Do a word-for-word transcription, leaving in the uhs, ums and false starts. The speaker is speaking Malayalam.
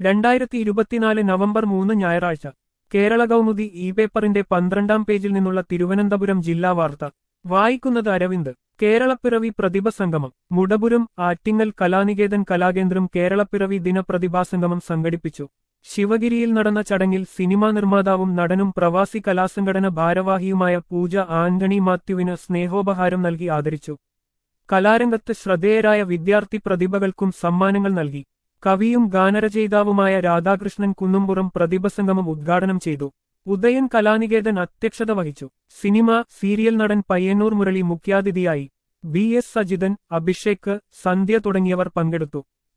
രണ്ടായിരത്തി ഇരുപത്തിനാല് നവംബർ മൂന്ന് ഞായറാഴ്ച കേരള കൗമുദി ഇ പേപ്പറിന്റെ പന്ത്രണ്ടാം പേജിൽ നിന്നുള്ള തിരുവനന്തപുരം ജില്ലാ വാർത്ത വായിക്കുന്നത് അരവിന്ദ്. കേരളപ്പിറവി പ്രതിഭ സംഗമം മുടപുരം ആറ്റിങ്ങൽ കലാനികേതൻ കലാകേന്ദ്രം കേരളപ്പിറവി ദിന പ്രതിഭാസംഗമം സംഘടിപ്പിച്ചു. ശിവഗിരിയിൽ നടന്ന ചടങ്ങിൽ സിനിമാ നിർമ്മാതാവും നടനും പ്രവാസി കലാസംഘടന ഭാരവാഹിയുമായ പൂജ ആന്റണി മാത്യുവിന് സ്നേഹോപഹാരം നൽകി ആദരിച്ചു. കലാരംഗത്ത് ശ്രദ്ധേയരായ വിദ്യാർത്ഥി പ്രതിഭകൾക്കും സമ്മാനങ്ങൾ നൽകി. കവിയും ഗാനരചയിതാവുമായ രാധാകൃഷ്ണൻ കുന്നുംപുറം പ്രതിഭസംഗമം ഉദ്ഘാടനം ചെയ്തു. ഉദയൻ കലാനികേതൻ അധ്യക്ഷത വഹിച്ചു. സിനിമ, സീരിയൽ നടൻ പയ്യന്നൂർ മുരളി മുഖ്യാതിഥിയായി. ബി എസ് സജിതൻ, അഭിഷേക്, സന്ധ്യ തുടങ്ങിയവർ പങ്കെടുത്തു.